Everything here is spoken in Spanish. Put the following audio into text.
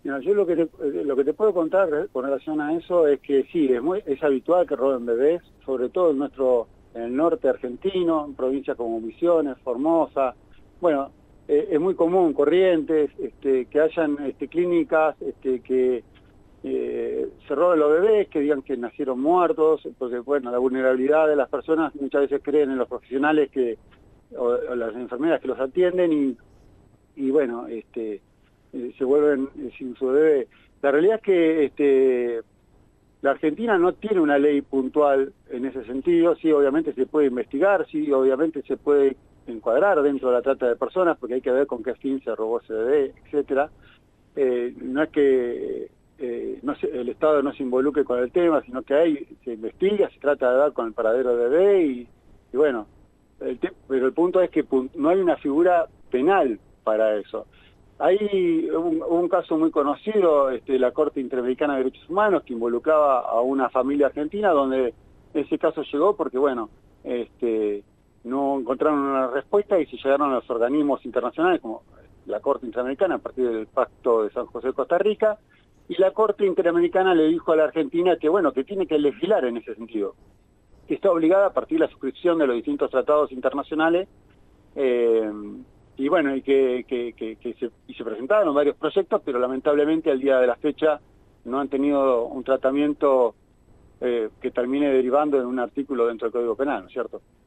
Mira, yo lo que te puedo contar con relación a eso es que sí, es habitual que roben bebés, sobre todo en el norte argentino, en provincias como Misiones, Formosa. Bueno, es muy común, Corrientes, que hayan clínicas que se roben los bebés, que digan que nacieron muertos, porque bueno, la vulnerabilidad de las personas muchas veces creen en los profesionales o las enfermeras que los atienden y bueno, se vuelven sin su bebé. La realidad es que la Argentina no tiene una ley puntual en ese sentido. Sí, obviamente se puede investigar, sí, obviamente se puede encuadrar dentro de la trata de personas, porque hay que ver con qué fin se robó ese bebé, etcétera. No es que el Estado no se involucre con el tema, sino que se investiga, se trata de dar con el paradero del bebé y bueno, pero el punto es que no hay una figura penal para eso. Hay un caso muy conocido, la Corte Interamericana de Derechos Humanos, que involucraba a una familia argentina, donde ese caso llegó porque, bueno, no encontraron una respuesta y se llegaron a los organismos internacionales, como la Corte Interamericana, a partir del Pacto de San José de Costa Rica, y la Corte Interamericana le dijo a la Argentina que, bueno, que tiene que legislar en ese sentido, que está obligada a partir de la suscripción de los distintos tratados internacionales, y bueno, y se presentaron varios proyectos, pero lamentablemente al día de la fecha no han tenido un tratamiento que termine derivando en un artículo dentro del Código Penal, ¿no es cierto?